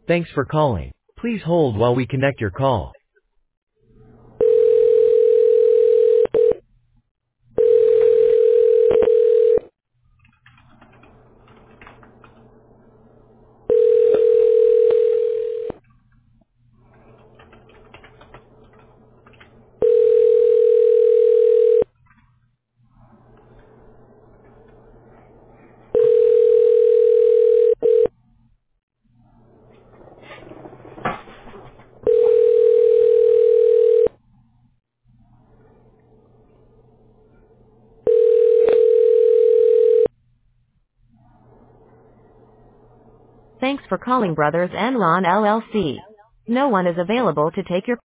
Thanks for calling. Please hold while we connect your call. Thanks for calling Brothers Enron LLC. No one is available to take your